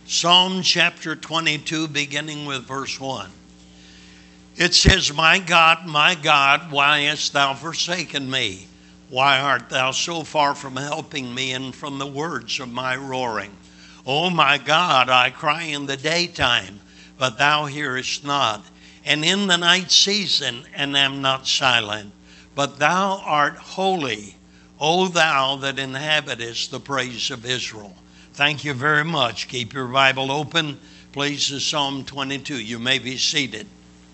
Psalm chapter 22, beginning with verse 1. It says, my God, why hast thou forsaken me? Why art thou so far from helping me and from the words of my roaring? O my God, I cry in the daytime, but thou hearest not, and in the night season, and am not silent. But thou art holy, O thou that inhabitest the praise of Israel. Thank you very much. Keep your Bible open, please, to Psalm 22. You may be seated.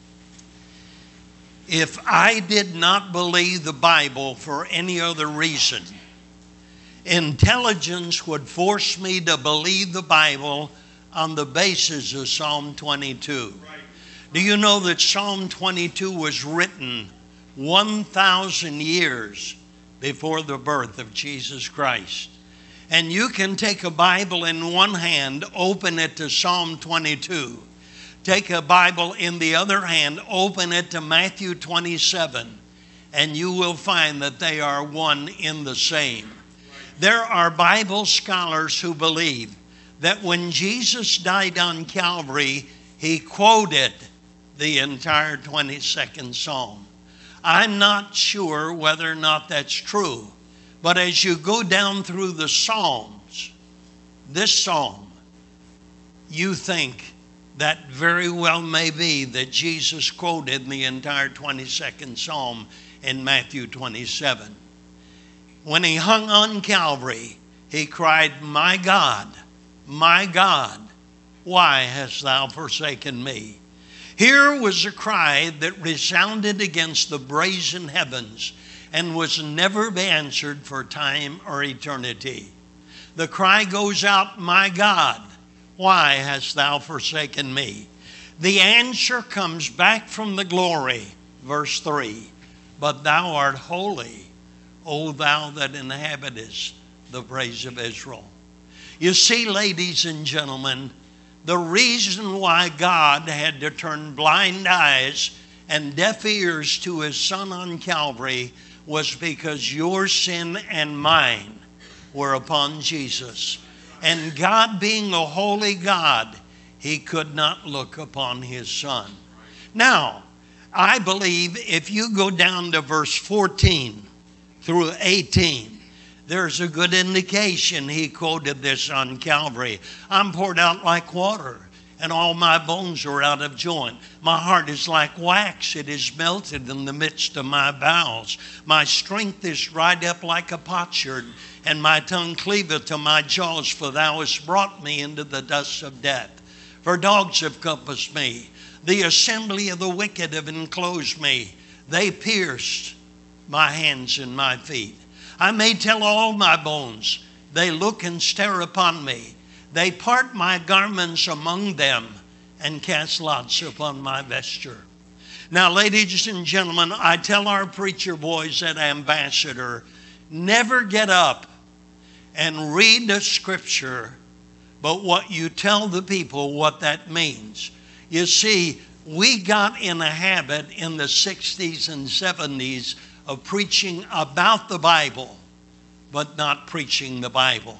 If I did not believe the Bible for any other reason, intelligence would force me to believe the Bible on the basis of Psalm 22. Right. Do you know that Psalm 22 was written 1,000 years before the birth of Jesus Christ? And you can take a Bible in one hand, open it to Psalm 22. Take a Bible in the other hand, open it to Matthew 27, and you will find that they are one in the same. There are Bible scholars who believe that when Jesus died on Calvary, he quoted the entire 22nd Psalm. I'm not sure whether or not that's true. But as you go down through the Psalms, this Psalm, you think that very well may be that Jesus quoted the entire 22nd Psalm in Matthew 27. When he hung on Calvary, he cried, my God, why hast thou forsaken me? Here was a cry that resounded against the brazen heavens and was never answered for time or eternity. The cry goes out, my God, why hast thou forsaken me? The answer comes back from the glory, verse 3. But thou art holy, O thou that inhabitest the praise of Israel. You see, ladies and gentlemen, the reason why God had to turn blind eyes and deaf ears to his Son on Calvary was because your sin and mine were upon Jesus. And God being a holy God, he could not look upon his Son. Now, I believe if you go down to verse 14 through 18, there's a good indication he quoted this on Calvary. I'm poured out like water, and all my bones are out of joint. My heart is like wax, it is melted in the midst of my bowels. My strength is dried up like a potsherd, and my tongue cleaveth to my jaws, for thou hast brought me into the dust of death. For dogs have compassed me. The assembly of the wicked have enclosed me. They pierced my hands and my feet. I may tell all my bones. They look and stare upon me. They part my garments among them and cast lots upon my vesture. Now, ladies and gentlemen, I tell our preacher boys at Ambassador, never get up and read the scripture, but what you tell the people what that means. You see, we got in a habit in the 60s and 70s of preaching about the Bible, but not preaching the Bible.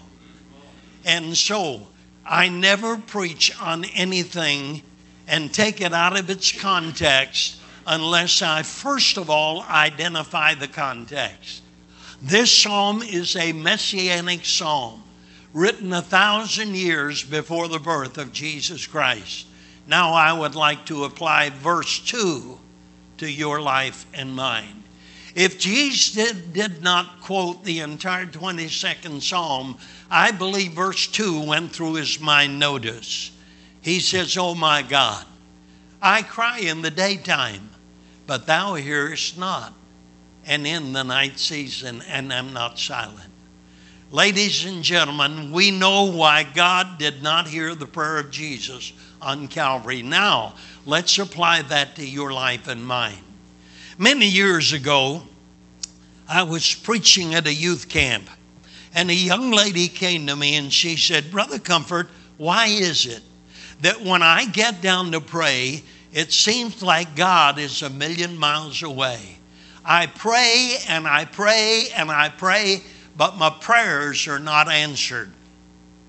And so I never preach on anything and take it out of its context unless I first of all identify the context. This psalm is a messianic psalm written 1,000 years before the birth of Jesus Christ. Now I would like to apply verse 2 to your life and mine. If Jesus did not quote the entire 22nd Psalm, I believe verse 2 went through his mind notice. He says, oh my God, I cry in the daytime, but thou hearest not, and in the night season, and am not silent. Ladies and gentlemen, we know why God did not hear the prayer of Jesus on Calvary. Now, let's apply that to your life and mine. Many years ago, I was preaching at a youth camp, and a young lady came to me and she said, Brother Comfort, why is it that when I get down to pray, it seems like God is 1,000,000 miles away? I pray and I pray and I pray, but my prayers are not answered.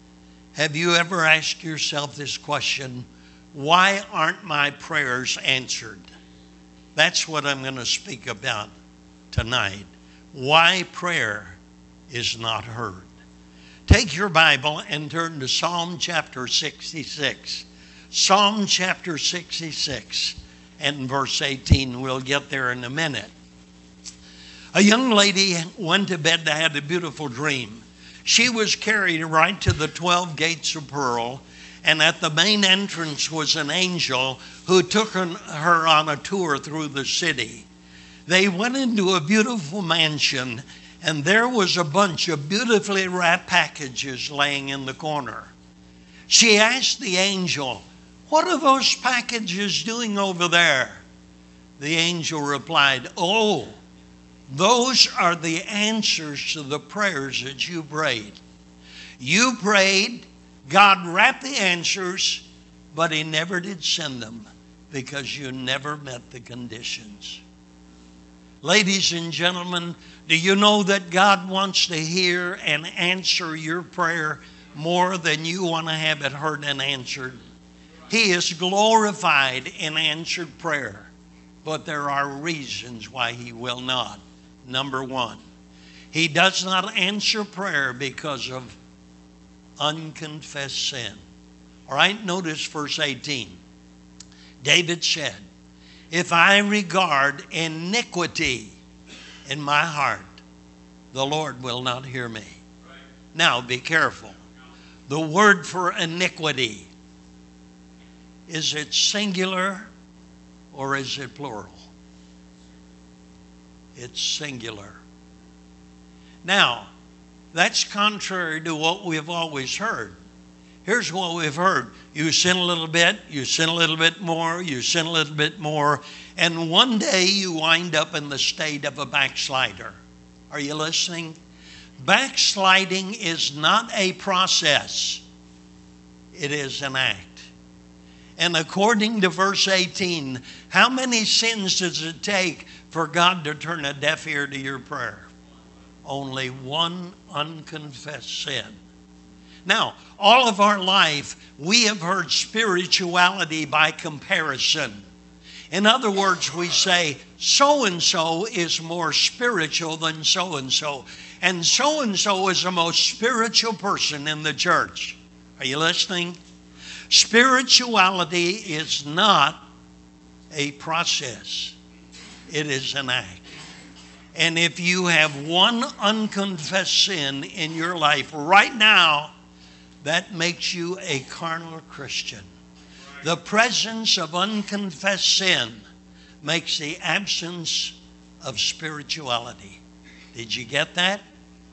Have you ever asked yourself this question? Why aren't my prayers answered? That's what I'm going to speak about tonight. Why prayer is not heard. Take your Bible and turn to Psalm chapter 66. Psalm chapter 66 and verse 18. We'll get there in a minute. A young lady went to bed that had a beautiful dream. She was carried right to the 12 gates of pearl, and at the main entrance was an angel who took her on a tour through the city. They went into a beautiful mansion, and there was a bunch of beautifully wrapped packages laying in the corner. She asked the angel, "What are those packages doing over there?" The angel replied, "Oh, those are the answers to the prayers that you prayed. You prayed, God wrapped the answers, but He never did send them because you never met the conditions." Ladies and gentlemen, do you know that God wants to hear and answer your prayer more than you want to have it heard and answered? He is glorified in answered prayer, but there are reasons why He will not. Number one, He does not answer prayer because of unconfessed sin. All right, notice verse 18. David said, "If I regard iniquity in my heart, the Lord will not hear me." Now, be careful. The word for iniquity, is it singular or is it plural? It's singular. Now, that's contrary to what we've always heard. Here's what we've heard. You sin a little bit, you sin a little bit more, you sin a little bit more, and one day you wind up in the state of a backslider. Are you listening? Backsliding is not a process. It is an act. And according to verse 18, how many sins does it take for God to turn a deaf ear to your prayer? Only one unconfessed sin. Now, all of our life, we have heard spirituality by comparison. In other words, we say, so-and-so is more spiritual than so-and-so. And so-and-so is the most spiritual person in the church. Are you listening? Spirituality is not a process. It is an act. And if you have one unconfessed sin in your life right now, that makes you a carnal Christian. The presence of unconfessed sin makes the absence of spirituality. Did you get that?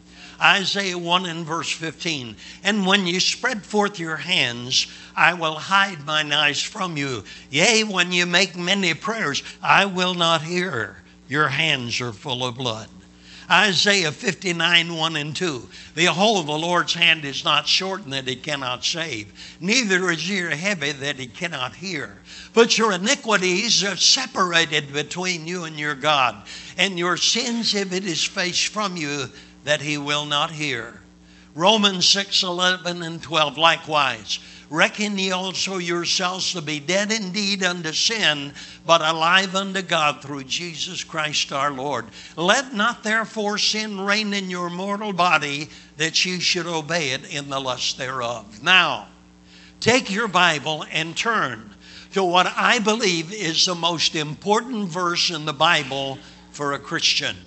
Isaiah 1 and verse 15. "And when you spread forth your hands, I will hide mine eyes from you. Yea, when you make many prayers, I will not hear. Your hands are full of blood." Isaiah 59, 1 and 2. "Behold, the Lord's hand is not shortened that He cannot save, neither is ear heavy that He cannot hear. But your iniquities are separated between you and your God, and your sins have hid His face from you that He will not hear." Romans 6, 11 and 12 likewise. "Reckon ye also yourselves to be dead indeed unto sin, but alive unto God through Jesus Christ our Lord. Let not therefore sin reign in your mortal body, that ye should obey it in the lust thereof." Now, take your Bible and turn to what I believe is the most important verse in the Bible for a Christian.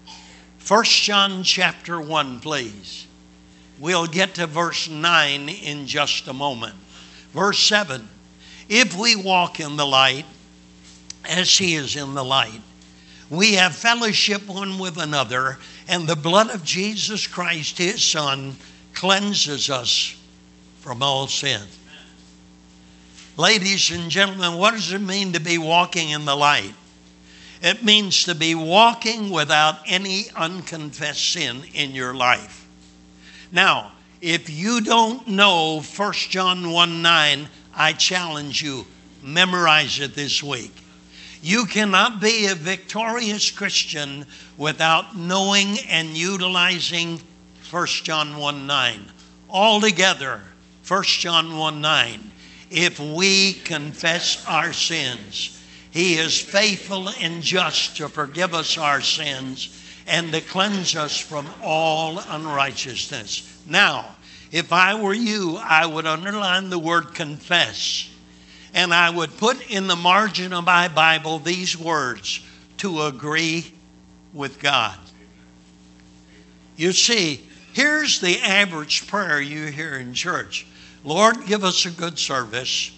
1 John chapter 1, please. We'll get to verse 9 in just a moment. Verse 7, "If we walk in the light, as He is in the light, we have fellowship one with another, and the blood of Jesus Christ, His Son, cleanses us from all sin." Ladies and gentlemen, what does it mean to be walking in the light? It means to be walking without any unconfessed sin in your life. Now, if you don't know 1 John 1, 9, I challenge you, memorize it this week. You cannot be a victorious Christian without knowing and utilizing 1 John 1, 9. Altogether, 1 John 1:9. If we confess our sins, He is faithful and just to forgive us our sins and to cleanse us from all unrighteousness. Now, if I were you, I would underline the word confess. And I would put in the margin of my Bible these words: to agree with God. You see, here's the average prayer you hear in church. Lord, give us a good service.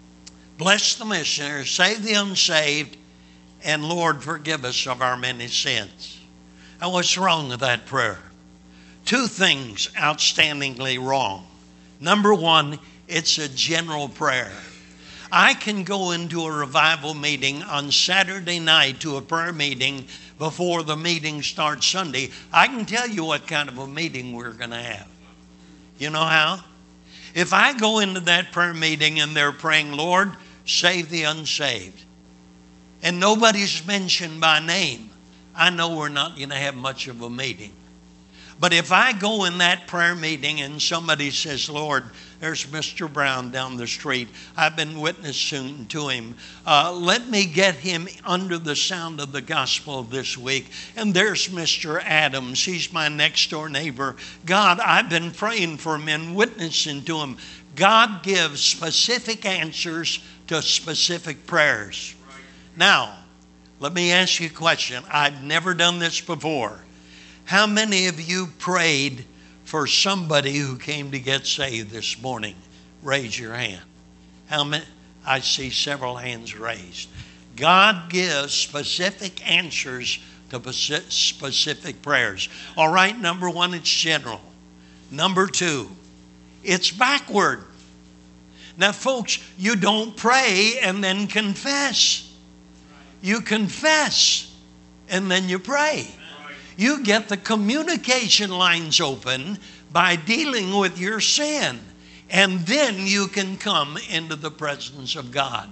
Bless the missionaries, save the unsaved, and Lord, forgive us of our many sins. Now, what's wrong with that prayer? Two things outstandingly wrong. Number one, it's a general prayer. I can go into a revival meeting on Saturday night to a prayer meeting before the meeting starts Sunday. I can tell you what kind of a meeting we're going to have. You know how? If I go into that prayer meeting and they're praying, Lord, save the unsaved, and nobody's mentioned by name, I know we're not going to have much of a meeting. But if I go in that prayer meeting and somebody says, Lord, there's Mr. Brown down the street. I've been witnessing to him. Let me get him under the sound of the gospel this week. And there's Mr. Adams. He's my next door neighbor. God, I've been praying for him and witnessing to him. God gives specific answers to specific prayers. Right. Now, let me ask you a question. I've never done this before. How many of you prayed for somebody who came to get saved this morning? Raise your hand. How many? I see several hands raised. God gives specific answers to specific prayers. All right, number one, it's general. Number two, it's backward. Now, folks, you don't pray and then confess. You confess and then you pray. You get the communication lines open by dealing with your sin. And then you can come into the presence of God.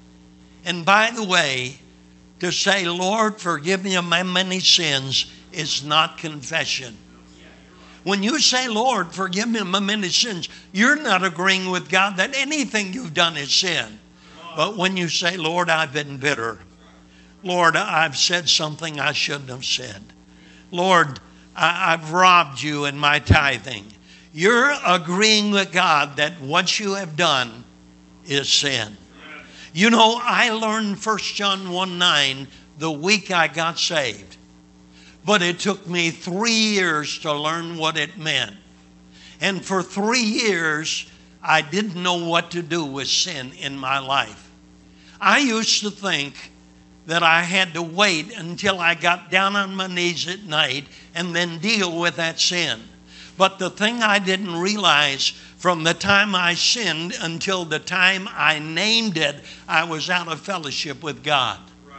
And by the way, to say, Lord, forgive me of my many sins is not confession. When you say, Lord, forgive me of my many sins, you're not agreeing with God that anything you've done is sin. But when you say, Lord, I've been bitter. Lord, I've said something I shouldn't have said. Lord, I've robbed you in my tithing. You're agreeing with God that what you have done is sin. You know, I learned 1 John 1:9 the week I got saved. But it took me 3 years to learn what it meant. And for 3 years, I didn't know what to do with sin in my life. I used to think that I had to wait until I got down on my knees at night and then deal with that sin. But the thing I didn't realize, from the time I sinned until the time I named it, I was out of fellowship with God.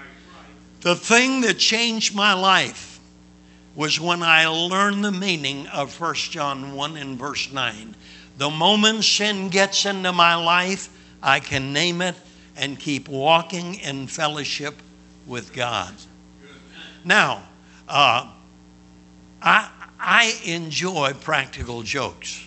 The thing that changed my life was when I learned the meaning of 1 John 1 and verse 9. The moment sin gets into my life, I can name it and keep walking in fellowship with God. Now, I enjoy practical jokes.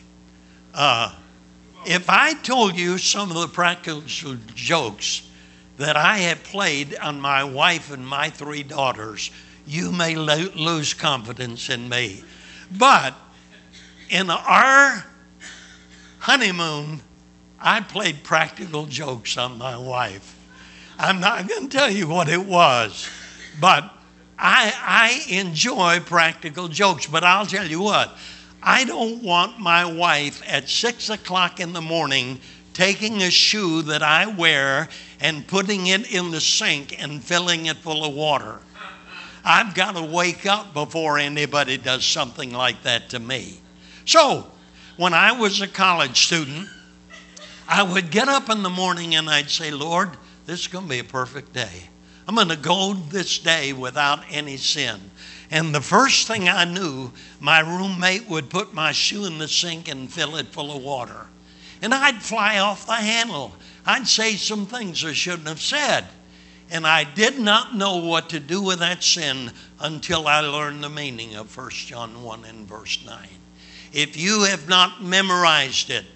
If I told you some of the practical jokes that I have played on my wife and my 3 daughters, you may lose confidence in me. But in our honeymoon, I played practical jokes on my wife. I'm not going to tell you what it was, but I enjoy practical jokes. But I'll tell you what, I don't want my wife at 6 o'clock in the morning taking a shoe that I wear and putting it in the sink and filling it full of water. I've got to wake up before anybody does something like that to me. So, when I was a college student, I would get up in the morning and I'd say, Lord, this is going to be a perfect day. I'm going to go this day without any sin. And the first thing I knew, my roommate would put my shoe in the sink and fill it full of water. And I'd fly off the handle. I'd say some things I shouldn't have said. And I did not know what to do with that sin until I learned the meaning of 1 John 1 and verse 9. If you have not memorized it,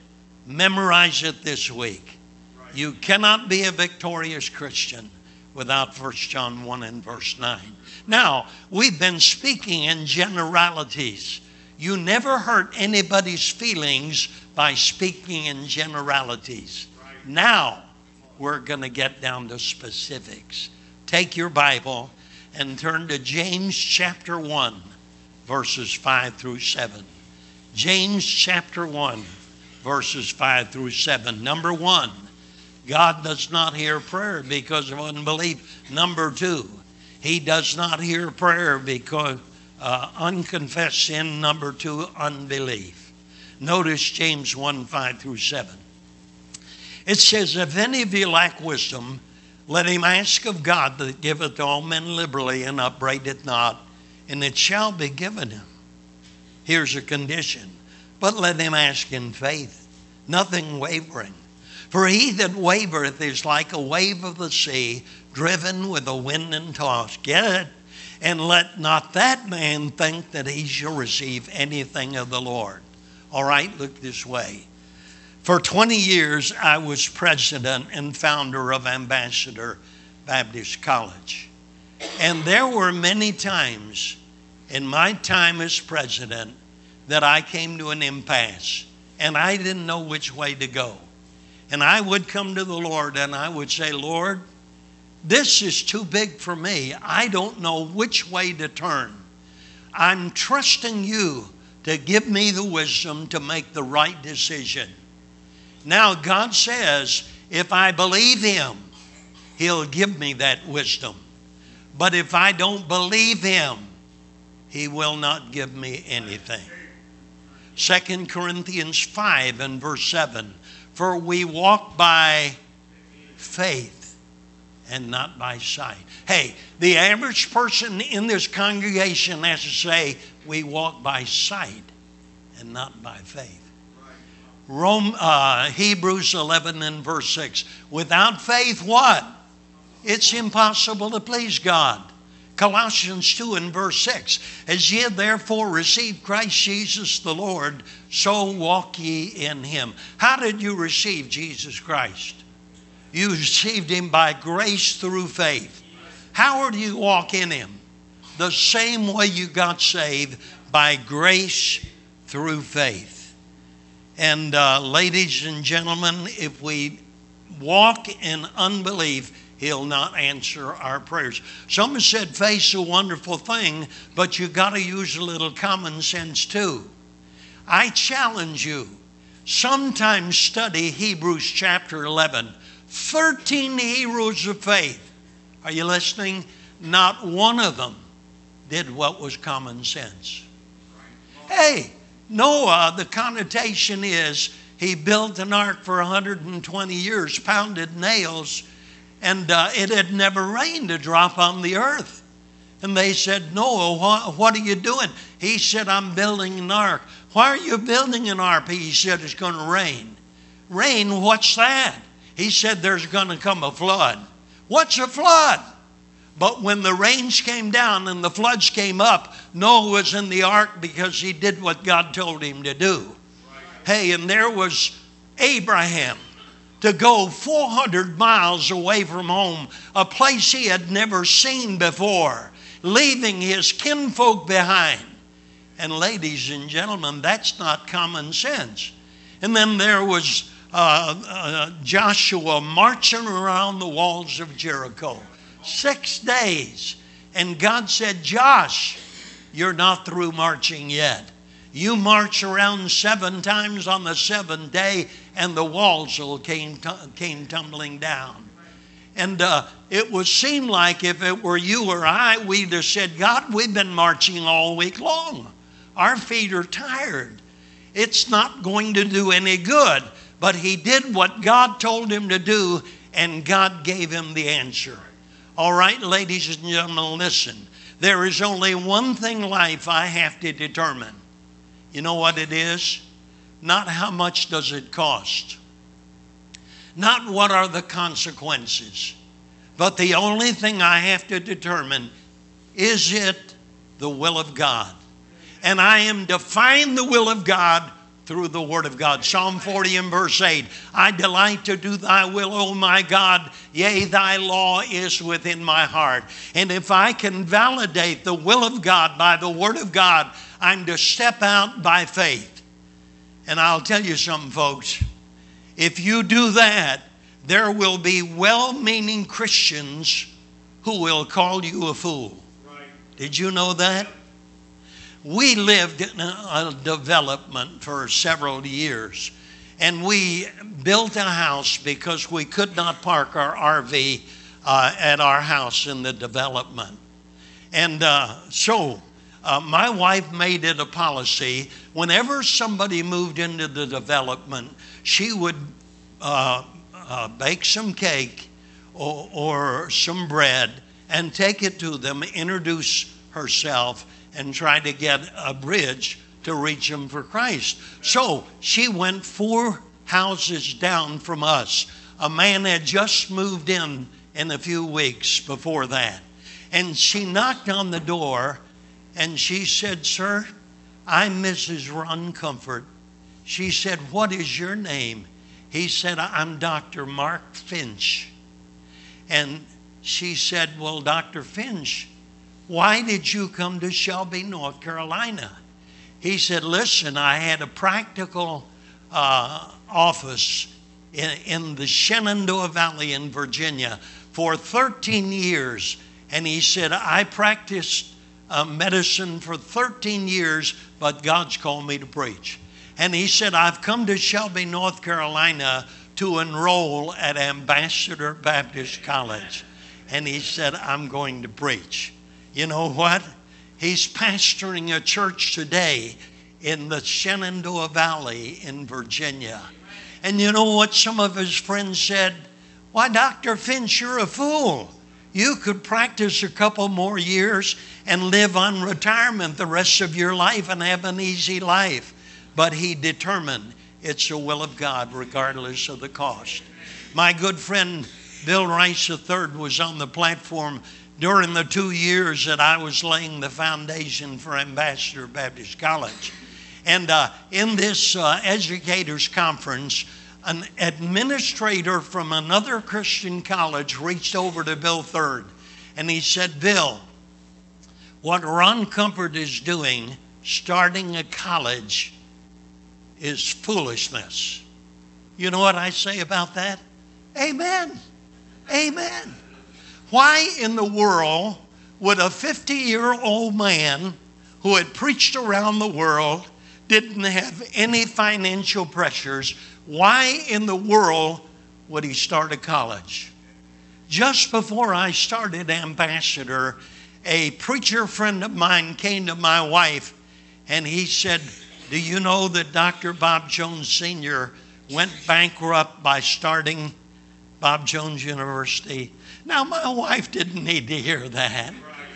Memorize it this week. You cannot be a victorious Christian without 1 John 1 and verse 9. Now, we've been speaking in generalities. You never hurt anybody's feelings by speaking in generalities. Now, we're going to get down to specifics. Take your Bible and turn to James chapter 1, verses 5 through 7. James chapter 1, verses 5 through 7. Number 1, God does not hear prayer because of unbelief. Number 2, He does not hear prayer because unconfessed sin. Number 2, unbelief. Notice James 1, 5 through 7. It says, if any of you lack wisdom, let him ask of God that giveth to all men liberally and upbraideth not, and it shall be given him. Here's a condition. But let him ask in faith, nothing wavering. For he that wavereth is like a wave of the sea, driven with the wind and tossed. Get it? And let not that man think that he shall receive anything of the Lord. All right, look this way. For 20 years, I was president and founder of Ambassador Baptist College. And there were many times in my time as president that I came to an impasse. And I didn't know which way to go. And I would come to the Lord and I would say, Lord, this is too big for me. I don't know which way to turn. I'm trusting you to give me the wisdom to make the right decision. Now, God says, if I believe Him, He'll give me that wisdom. But if I don't believe Him, He will not give me anything. 2 Corinthians 5 and verse 7. For we walk by faith and not by sight. Hey, the average person in this congregation has to say, we walk by sight and not by faith. Hebrews 11 and verse 6. Without faith, what? It's impossible to please God. Colossians 2 and verse 6. As ye therefore receive Christ Jesus the Lord, so walk ye in Him. How did you receive Jesus Christ? You received Him by grace through faith. How do you walk in Him? The same way you got saved, by grace through faith. And ladies and gentlemen, if we walk in unbelief, He'll not answer our prayers. Someone said faith's a wonderful thing, but you got to use a little common sense too. I challenge you, sometime study Hebrews chapter 11. 13 heroes of faith. Are you listening? Not one of them did what was common sense. Hey, Noah, the connotation is he built an ark for 120 years, pounded nails, and it had never rained a drop on the earth. And they said, Noah, what are you doing? He said, I'm building an ark. Why are you building an ark? He said, it's going to rain. Rain, what's that? He said, there's going to come a flood. What's a flood? But when the rains came down and the floods came up, Noah was in the ark because he did what God told him to do. Hey, and there was Abraham to go 400 miles away from home, a place he had never seen before, leaving his kinfolk behind. And ladies and gentlemen, that's not common sense. And then there was Joshua marching around the walls of Jericho. 6 days. And God said, Josh, you're not through marching yet. You march around 7 times on the 7th day and the walls came tumbling down. And it would seem like if it were you or I, we'd have said, God, we've been marching all week long. Our feet are tired. It's not going to do any good. But he did what God told him to do, and God gave him the answer. All right, ladies and gentlemen, listen. There is only one thing in life I have to determine. You know what it is? Not how much does it cost. Not what are the consequences. But the only thing I have to determine, is it the will of God? And I am to find the will of God through the Word of God. Psalm 40 and verse 8, I delight to do thy will, O my God. Yea, thy law is within my heart. And if I can validate the will of God by the Word of God, I'm to step out by faith. And I'll tell you something, folks. If you do that, there will be well-meaning Christians who will call you a fool. Right. Did you know that? We lived in a development for several years, and we built a house because we could not park our RV at our house in the development. And so my wife made it a policy, whenever somebody moved into the development, she would bake some cake or some bread and take it to them, introduce herself, and try to get a bridge to reach them for Christ. So she went 4 houses down from us. A man had just moved in a few weeks before that. And she knocked on the door and she said, Sir, I'm Mrs. Ron Comfort. She said, what is your name? He said, I'm Dr. Mark Finch. And she said, well, Dr. Finch, why did you come to Shelby, North Carolina? He said, listen, I had a practical office in the Shenandoah Valley in Virginia for 13 years. And he said, I practiced medicine for 13 years, but God's called me to preach. And he said, I've come to Shelby, North Carolina to enroll at Ambassador Baptist College. And he said, I'm going to preach. You know what? He's pastoring a church today in the Shenandoah Valley in Virginia. And you know what some of his friends said? Why, Dr. Finch, you're a fool. You could practice a couple more years and live on retirement the rest of your life and have an easy life. But he determined it's the will of God regardless of the cost. My good friend Bill Rice III was on the platform during the 2 years that I was laying the foundation for Ambassador Baptist College. And in this educators conference, an administrator from another Christian college reached over to Bill III and he said, Bill, what Ron Comfort is doing, starting a college, is foolishness. You know what I say about that? Amen. Amen. Why in the world would a 50-year-old man who had preached around the world, didn't have any financial pressures, why in the world would he start a college? Just before I started Ambassador, a preacher friend of mine came to my wife and he said, do you know that Dr. Bob Jones Sr. went bankrupt by starting Bob Jones University? Now, my wife didn't need to hear that.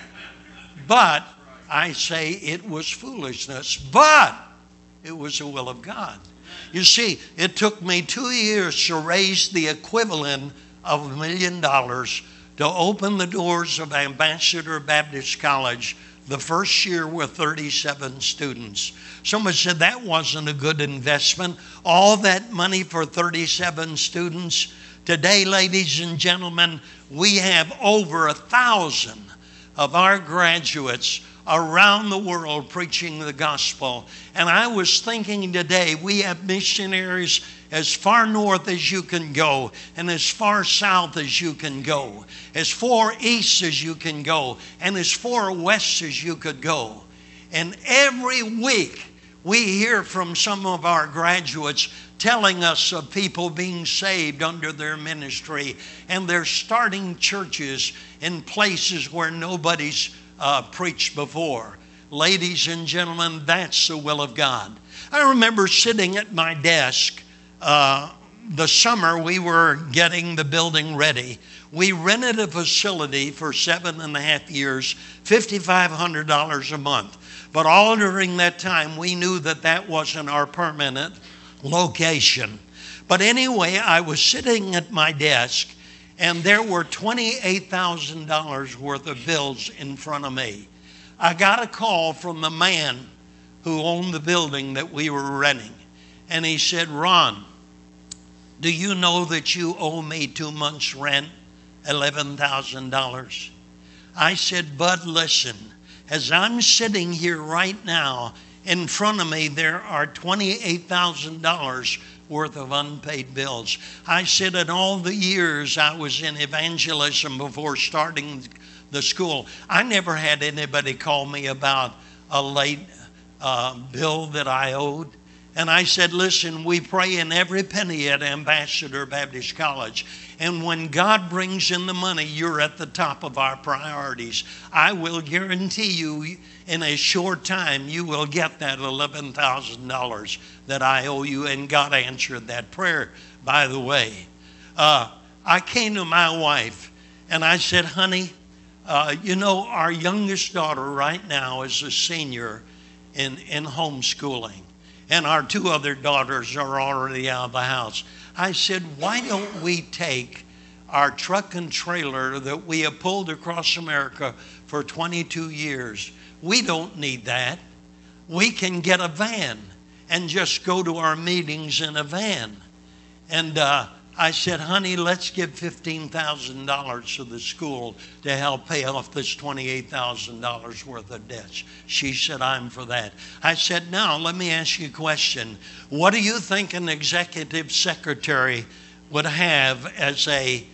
But I say it was foolishness. But it was the will of God. You see, it took me 2 years to raise the equivalent of $1 million to open the doors of Ambassador Baptist College the first year with 37 students. Someone said that wasn't a good investment. All that money for 37 students. Today, ladies and gentlemen, we have over 1,000 of our graduates around the world preaching the gospel. And I was thinking today, we have missionaries as far north as you can go and as far south as you can go, as far east as you can go and as far west as you could go. And every week we hear from some of our graduates telling us of people being saved under their ministry, and they're starting churches in places where nobody's preached before. Ladies and gentlemen, that's the will of God. I remember sitting at my desk the summer we were getting the building ready. We rented a facility for 7.5 years, $5,500 a month. But all during that time, we knew that that wasn't our permanent location. But anyway, I was sitting at my desk and there were $28,000 worth of bills in front of me. I got a call from the man who owned the building that we were renting. And he said, Ron, do you know that you owe me 2 months' rent, $11,000? I said, Bud, listen, as I'm sitting here right now, in front of me there are $28,000 worth of unpaid bills. I said, in all the years I was in evangelism before starting the school, I never had anybody call me about a late bill that I owed. And I said, listen, we pray in every penny at Ambassador Baptist College. And when God brings in the money, you're at the top of our priorities. I will guarantee you in a short time, you will get that $11,000 that I owe you. And God answered that prayer, by the way. I came to my wife and I said, honey, you know, our youngest daughter right now is a senior in homeschooling. And our 2 other daughters are already out of the house. I said, why don't we take our truck and trailer that we have pulled across America for 22 years? We don't need that. We can get a van and just go to our meetings in a van. And I said, honey, let's give $15,000 to the school to help pay off this $28,000 worth of debts. She said, I'm for that. I said, now let me ask you a question. What do you think an executive secretary would have as a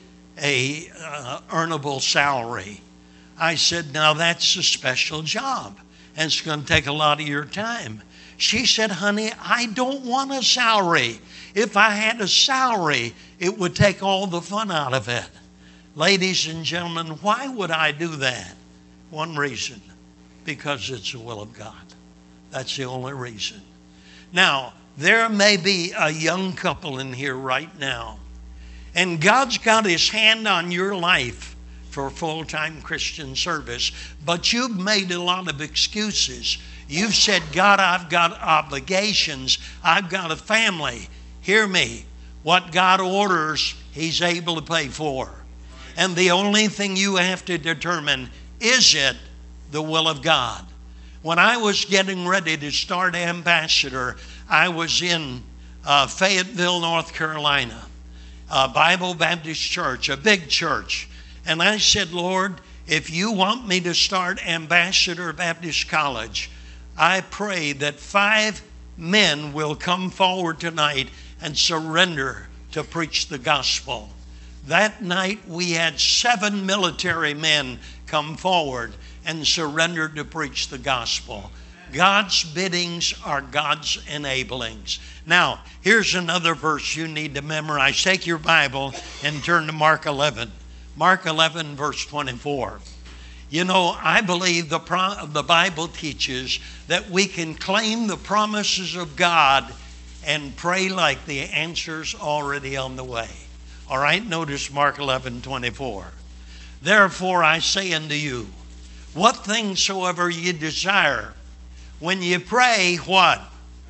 earnable salary? I said, now that's a special job and it's going to take a lot of your time. She said, honey, I don't want a salary. If I had a salary, it would take all the fun out of it. Ladies and gentlemen, why would I do that? One reason, because it's the will of God. That's the only reason. Now, there may be a young couple in here right now, and God's got his hand on your life for full-time Christian service, but you've made a lot of excuses. You've said, God, I've got obligations. I've got a family. Hear me. What God orders, he's able to pay for. And the only thing you have to determine, is it the will of God? When I was getting ready to start Ambassador, I was in Fayetteville, North Carolina, a Bible Baptist church, a big church. And I said, Lord, if you want me to start Ambassador Baptist College, I pray that 5 men will come forward tonight and surrender to preach the gospel. That night we had 7 military men come forward and surrender to preach the gospel. God's biddings are God's enablings. Now, here's another verse you need to memorize. Take your Bible and turn to Mark 11. Mark 11, verse 24. You know, I believe the Bible teaches that we can claim the promises of God and pray like the answer's already on the way. All right, notice Mark 11, 24. Therefore I say unto you, what things soever ye desire, when you pray, what?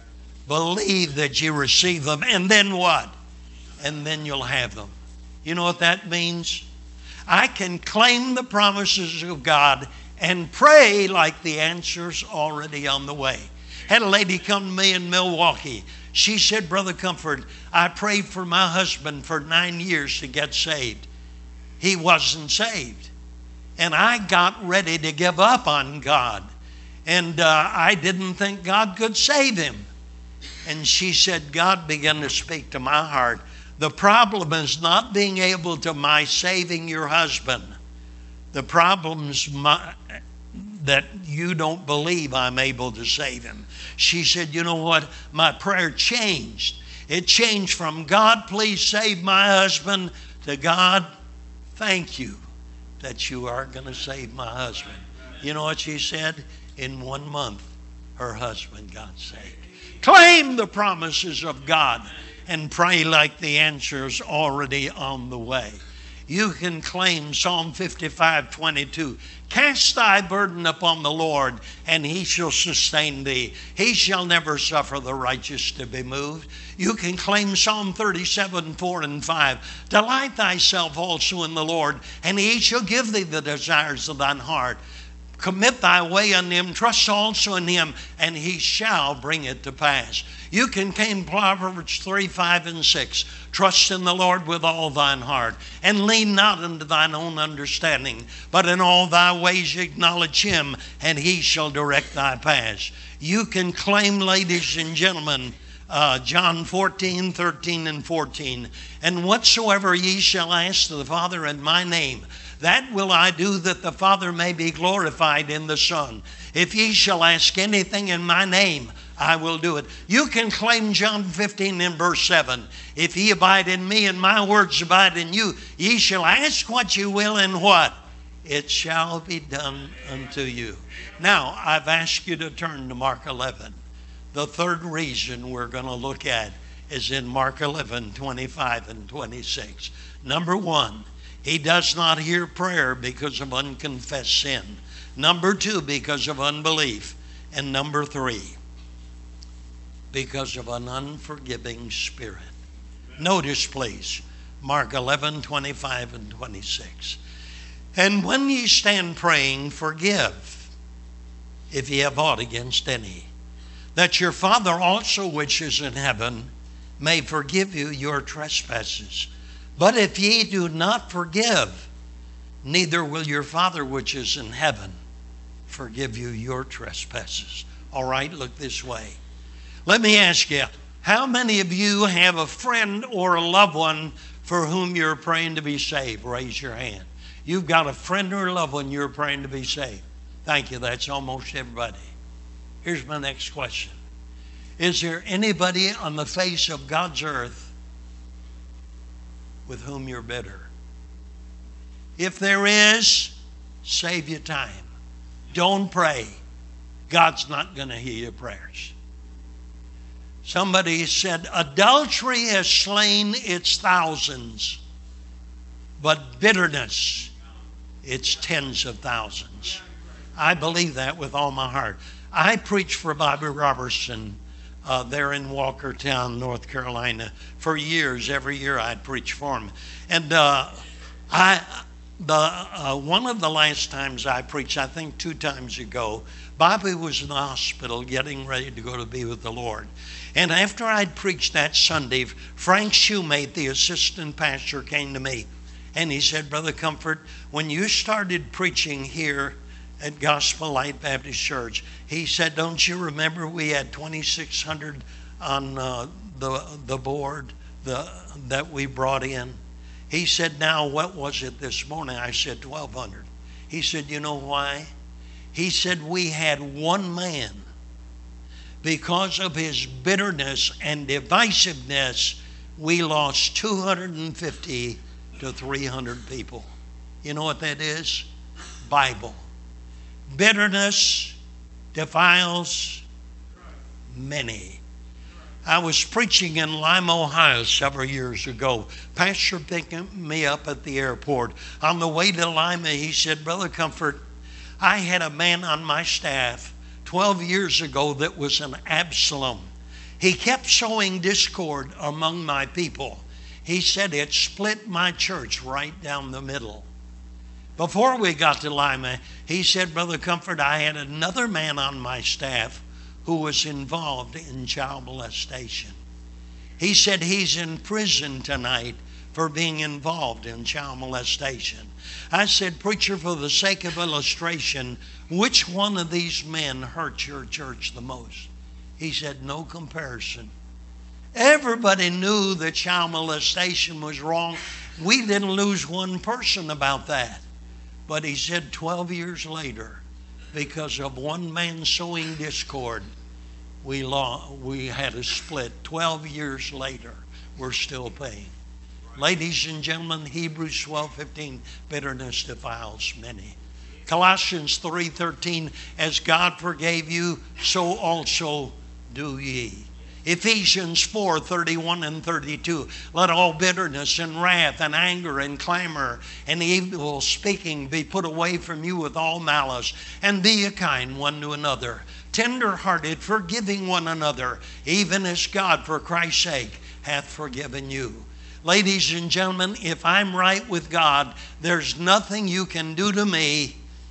Believe that you receive them, and then what? And then you'll have them. You know what that means? I can claim the promises of God and pray like the answer's already on the way. Had a lady come to me in Milwaukee. She said, Brother Comfort, I prayed for my husband for 9 years to get saved. He wasn't saved. And I got ready to give up on God. And I didn't think God could save him. And she said, God began to speak to my heart. The problem is not being able to my saving your husband. The problem's that you don't believe I'm able to save him. She said, you know what? My prayer changed. It changed from God, please save my husband, to God, thank you that you are going to save my husband. You know what she said? In 1 month, her husband got saved. Claim the promises of God and pray like the answer's already on the way. You can claim Psalm 55:22. Cast thy burden upon the Lord, and he shall sustain thee. He shall never suffer the righteous to be moved. You can claim Psalm 37:4 and 5. Delight thyself also in the Lord, and he shall give thee the desires of thine heart. Commit thy way unto him, trust also in him, and he shall bring it to pass. You can claim Proverbs 3, 5, and 6. Trust in the Lord with all thine heart, and lean not unto thine own understanding, but in all thy ways acknowledge him, and he shall direct thy paths. You can claim, ladies and gentlemen, John 14, 13, and 14. And whatsoever ye shall ask the Father in my name, that will I do, that the Father may be glorified in the Son. If ye shall ask anything in my name, I will do it. You can claim John 15 and verse 7. If ye abide in me and my words abide in you, ye shall ask what you will, and what? It shall be done unto you. Now, I've asked you to turn to Mark 11. The third reason we're going to look at is in Mark 11, 25 and 26. Number one, he does not hear prayer because of unconfessed sin. Number two, because of unbelief. And number three, because of an unforgiving spirit. Notice, please, Mark 11, 25 and 26. And when ye stand praying, forgive, if ye have aught against any, that your Father also which is in heaven may forgive you your trespasses. But if ye do not forgive, neither will your Father which is in heaven forgive you your trespasses. All right, look this way. Let me ask you, how many of you have a friend or a loved one for whom you're praying to be saved? Raise your hand. You've got a friend or a loved one you're praying to be saved. Thank you. That's almost everybody. Here's my next question. Is there anybody on the face of God's earth with whom you're bitter? If there is, save your time. Don't pray. God's not going to hear your prayers. Somebody said, adultery has slain its thousands, but bitterness, its tens of thousands. I believe that with all my heart. I preached for Bobby Robertson there in Walkertown, North Carolina, for years. Every year I'd preach for him. And one of the last times I preached, I think 2 times ago, Bobby was in the hospital getting ready to go to be with the Lord. And after I'd preached that Sunday, Frank Shoemate, the assistant pastor, came to me. And he said, Brother Comfort, when you started preaching here at Gospel Light Baptist Church, he said, don't you remember we had 2,600 on the board that we brought in? He said, now what was it this morning? I said 1,200. He said, you know why? He said, we had one man, because of his bitterness and divisiveness, we lost 250 to 300 people. You know what that is? Bible. Bitterness defiles many. I was preaching in Lima, Ohio several years ago. Pastor picked me up at the airport. On the way to Lima, he said, Brother Comfort, I had a man on my staff 12 years ago that was an Absalom. He kept sowing discord among my people. He said it split my church right down the middle. Before we got to Lima, he said, Brother Comfort, I had another man on my staff who was involved in child molestation. He said he's in prison tonight for being involved in child molestation. I said, preacher, for the sake of illustration, which one of these men hurt your church the most? He said, no comparison. Everybody knew that child molestation was wrong. We didn't lose one person about that. But he said 12 years later, because of one man sowing discord, we had a split. 12 years later, we're still paying. Ladies and gentlemen, Hebrews 12:15, bitterness defiles many. Colossians 3:13, as God forgave you, so also do ye. Ephesians 4:31 and 32, let all bitterness and wrath and anger and clamor and evil speaking be put away from you with all malice, and be a kind one to another, tender-hearted, forgiving one another, even as God for Christ's sake hath forgiven you. Ladies and gentlemen, if I'm right with God, there's nothing you can do to me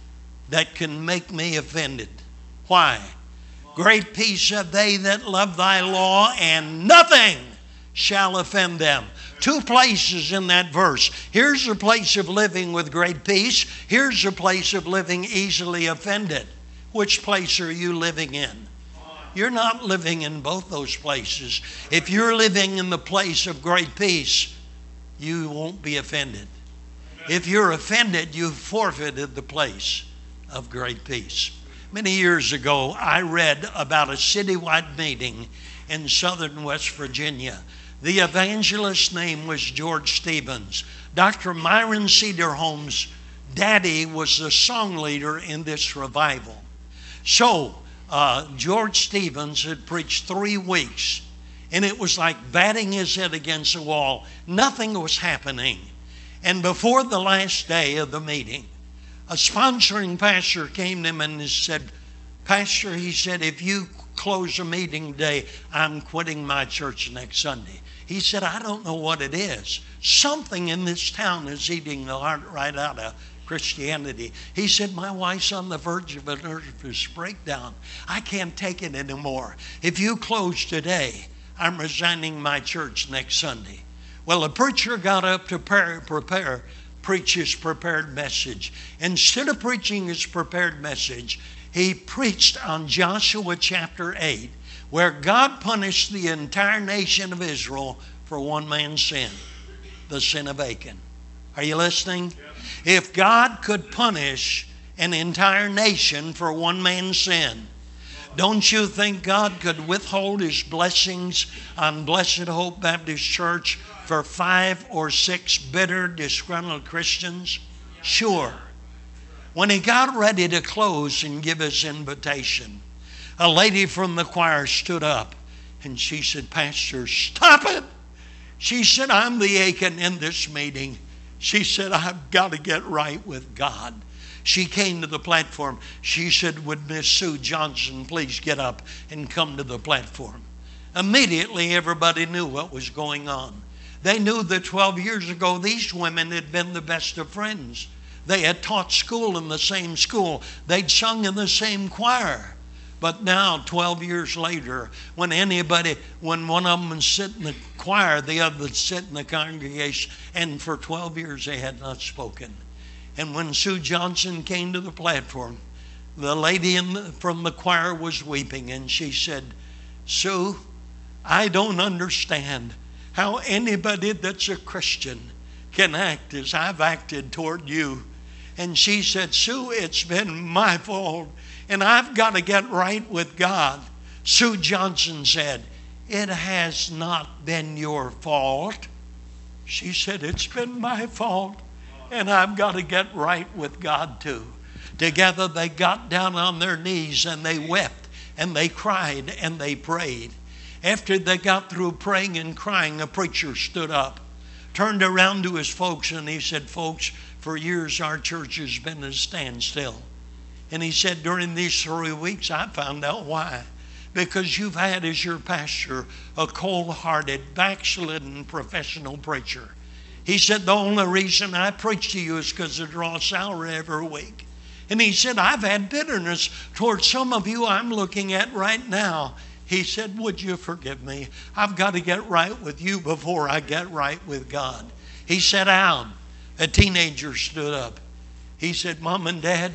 that can make me offended. Why? Great peace have they that love thy law, and nothing shall offend them. Two places in that verse. Here's a place of living with great peace. Here's a place of living easily offended. Which place are you living in? You're not living in both those places. If you're living in the place of great peace, you won't be offended. If you're offended, you've forfeited the place of great peace. Many years ago, I read about a citywide meeting in southern West Virginia. The evangelist's name was George Stevens. Dr. Myron Cedarholm's daddy was the song leader in this revival. So, George Stevens had preached 3 weeks, and it was like batting his head against the wall. Nothing was happening. And before the last day of the meeting, a sponsoring pastor came to him and said, Pastor, he said, if you close a meeting today, I'm quitting my church next Sunday. He said, I don't know what it is. Something in this town is eating the heart right out of Christianity. He said, my wife's on the verge of a nervous breakdown. I can't take it anymore. If you close today, I'm resigning my church next Sunday. Well, the preacher got up to preach his prepared message. Instead of preaching his prepared message, he preached on Joshua chapter 8, where God punished the entire nation of Israel for one man's sin, the sin of Achan. Are you listening? If God could punish an entire nation for one man's sin, don't you think God could withhold his blessings on Blessed Hope Baptist Church for 5 or 6 bitter, disgruntled Christians? Sure. When he got ready to close and give his invitation, a lady from the choir stood up and she said, Pastor, stop it. She said, I'm the Achan in this meeting. She said, I've got to get right with God. She came to the platform. She said, would Miss Sue Johnson please get up and come to the platform? Immediately, everybody knew what was going on. They knew that 12 years ago, these women had been the best of friends. They had taught school in the same school. They'd sung in the same choir. But now, 12 years later, when one of them would sit in the choir, the other would sit in the congregation, and for 12 years they had not spoken. And when Sue Johnson came to the platform, the lady from the choir was weeping, and she said, Sue, I don't understand how anybody that's a Christian can act as I've acted toward you. And she said, Sue, it's been my fault, and I've got to get right with God. Sue Johnson said, it has not been your fault. She said, it's been my fault, and I've got to get right with God too. Together they got down on their knees and they wept and they cried and they prayed. After they got through praying and crying, a preacher stood up, turned around to his folks, and he said, folks, for years our church has been at a standstill. And he said, during these 3 weeks, I found out why. Because you've had as your pastor a cold-hearted, backslidden professional preacher. He said, the only reason I preach to you is because I draw a salary every week. And he said, I've had bitterness towards some of you I'm looking at right now. He said, would you forgive me? I've got to get right with you before I get right with God. He sat down. A teenager stood up. He said, Mom and Dad,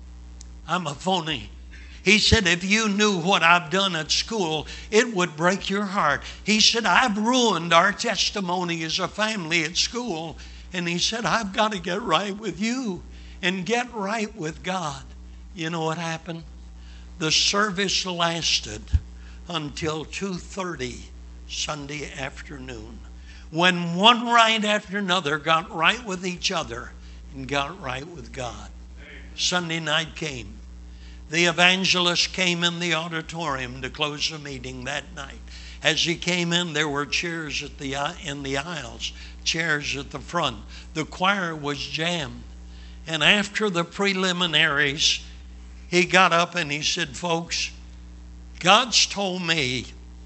I'm a phony. He said, if you knew what I've done at school, it would break your heart. He said, I've ruined our testimony as a family at school. And he said, I've got to get right with you and get right with God. You know what happened? The service lasted until 2:30 Sunday afternoon, when one right after another got right with each other and got right with God. Sunday night came. The evangelist came in the auditorium to close the meeting that night. As he came in, there were chairs in the aisles, chairs at the front. The choir was jammed. And after the preliminaries, he got up and he said, folks, God's told me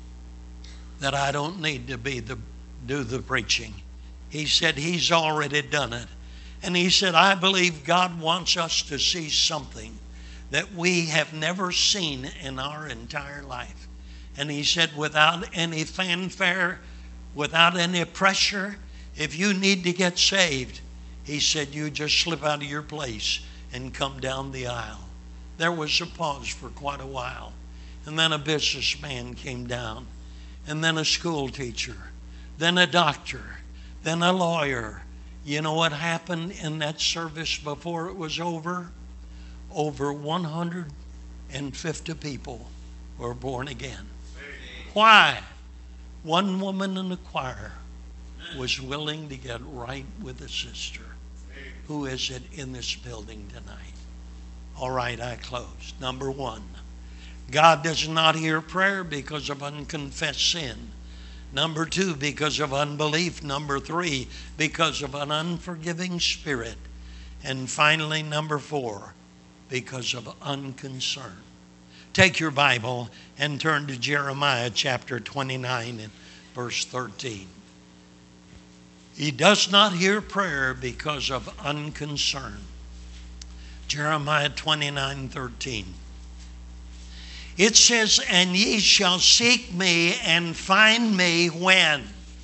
that I don't need to do the preaching. He said he's already done it. And he said, I believe God wants us to see something that we have never seen in our entire life. And he said, without any fanfare, without any pressure, if you need to get saved, he said, you just slip out of your place and come down the aisle. There was a pause for quite a while. And then a businessman came down. And then a school teacher. Then a doctor. Then a lawyer. You know what happened in that service before it was over? Over 150 people were born again. Why? One woman in the choir was willing to get right with a sister. Who is it in this building tonight? All right, I close. Number one, God does not hear prayer because of unconfessed sin. Number two, because of unbelief. Number three, because of an unforgiving spirit. And finally, number four, because of unconcern. Take your Bible and turn to Jeremiah chapter 29 and verse 13. He does not hear prayer because of unconcern. Jeremiah 29:13. It says, and ye shall seek me and find me when?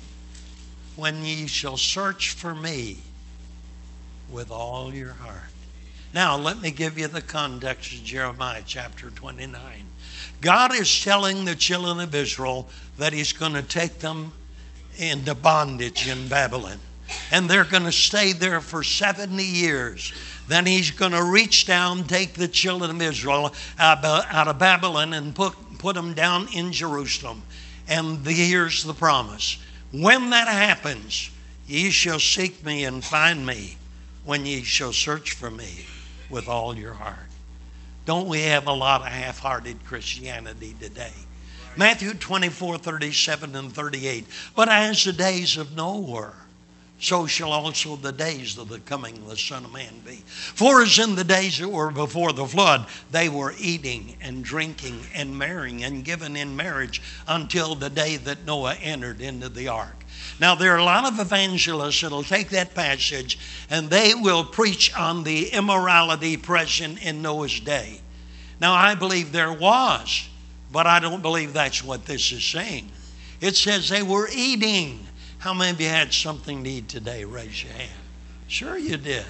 When ye shall search for me with all your heart. Now, let me give you the context of Jeremiah chapter 29. God is telling the children of Israel that he's going to take them into bondage in Babylon. And they're going to stay there for 70 years. Then he's going to reach down, take the children of Israel out of Babylon and put them down in Jerusalem. And here's the promise. When that happens, ye shall seek me and find me when ye shall search for me with all your heart. Don't we have a lot of half-hearted Christianity today? Matthew 24:37 and 38. But as the days of Noah were, so shall also the days of the coming of the Son of Man be. For as in the days that were before the flood, they were eating and drinking and marrying and given in marriage until the day that Noah entered into the ark. Now, there are a lot of evangelists that will take that passage and they will preach on the immorality present in Noah's day. Now, I believe there was, but I don't believe that's what this is saying. It says they were eating. How many of you had something to eat today? Raise your hand. Sure you did.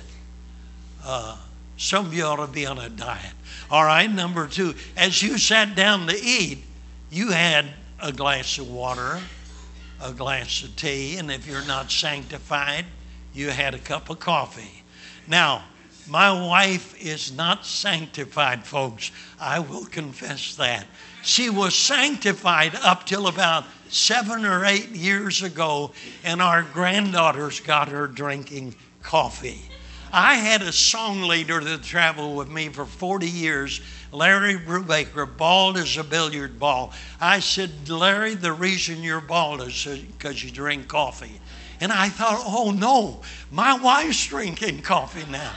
Some of you ought to be on a diet. All right, number two, as you sat down to eat, you had a glass of water, a glass of tea, and if you're not sanctified, you had a cup of coffee. Now, my wife is not sanctified, folks. I will confess that. She was sanctified up till about 7 or 8 years ago, and our granddaughters got her drinking coffee. I had a song leader that traveled with me for 40 years, Larry Brubaker, bald as a billiard ball. I said, Larry, the reason you're bald is because you drink coffee. And I thought, oh no, my wife's drinking coffee now.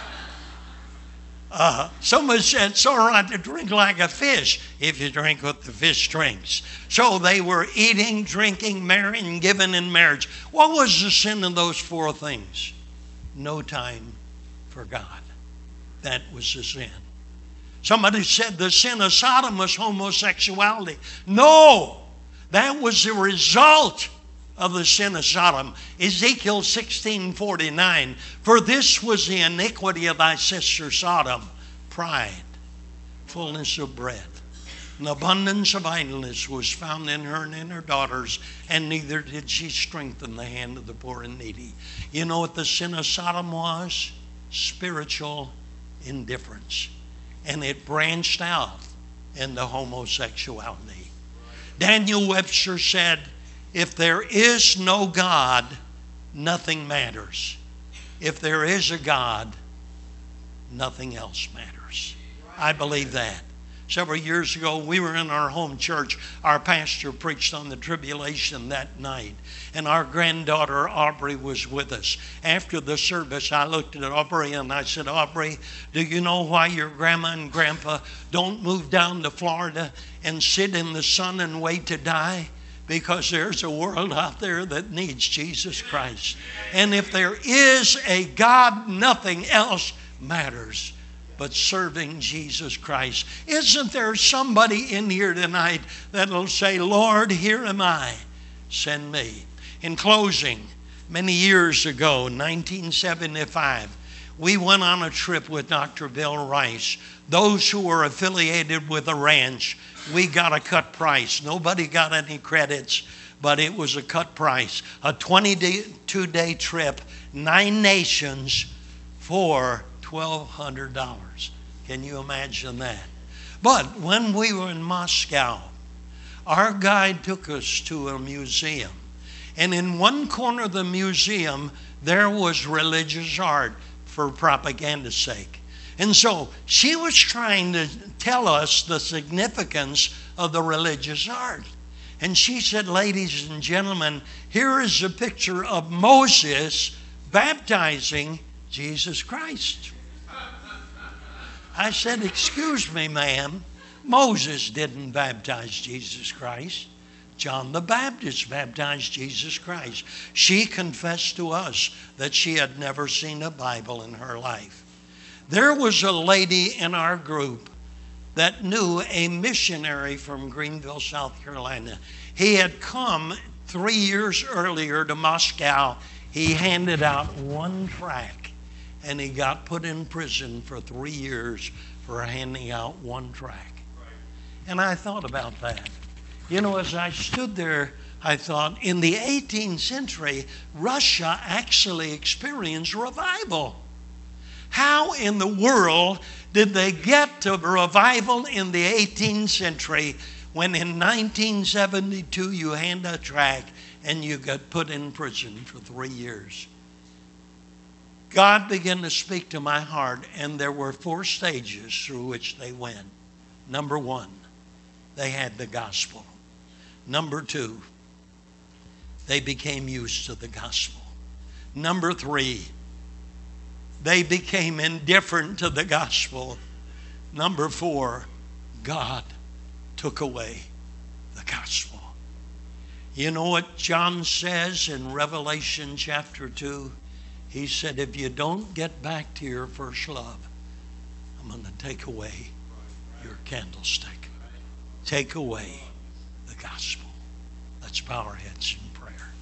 Somebody said it's all right to drink like a fish if you drink what the fish drinks. So they were eating, drinking, marrying, giving in marriage. What was the sin of those four things? No time for God. That was the sin. Somebody said the sin of Sodom was homosexuality. No, that was the result of the sin of Sodom. Ezekiel 16:49. For this was the iniquity of thy sister Sodom, pride, fullness of bread. An abundance of idleness was found in her and in her daughters, and neither did she strengthen the hand of the poor and needy. You know what the sin of Sodom was? Spiritual indifference. And it branched out into homosexuality. Daniel Webster said, if there is no God, nothing matters. If there is a God, nothing else matters. I believe that. Several years ago, we were in our home church. Our pastor preached on the tribulation that night. And our granddaughter, Aubrey, was with us. After the service, I looked at Aubrey and I said, Aubrey, do you know why your grandma and grandpa don't move down to Florida and sit in the sun and wait to die? because there's a world out there that needs Jesus Christ. And if there is a God, nothing else matters but serving Jesus Christ. Isn't there somebody in here tonight that'll say, Lord, here am I, send me? In closing, many years ago, 1975, we went on a trip with Dr. Bill Rice. Those who were affiliated with the ranch, we got a cut price. Nobody got any credits, but it was a cut price. A 22-day trip, 9 nations for $1,200. Can you imagine that? But when we were in Moscow, our guide took us to a museum. And in one corner of the museum, there was religious art for propaganda's sake. And so she was trying to tell us the significance of the religious art. And she said, ladies and gentlemen, here is a picture of Moses baptizing Jesus Christ. I said, excuse me, ma'am, Moses didn't baptize Jesus Christ. John the Baptist baptized Jesus Christ. She confessed to us that she had never seen a Bible in her life. There was a lady in our group that knew a missionary from Greenville, South Carolina. He had come 3 years earlier to Moscow. He handed out one tract, and he got put in prison for 3 years for handing out one tract. And I thought about that. You know, as I stood there, I thought, in the 18th century, Russia actually experienced revival. How in the world did they get to revival in the 18th century when in 1972 you hand a tract and you got put in prison for 3 years? God began to speak to my heart, and there were 4 stages through which they went. Number 1, they had the gospel. Number 2, they became used to the gospel. Number 3, they became indifferent to the gospel. Number 4, God took away the gospel. You know what John says in Revelation chapter 2? He said, if you don't get back to your first love, I'm going to take away your candlestick. Take away the gospel. Let's bow our heads in prayer.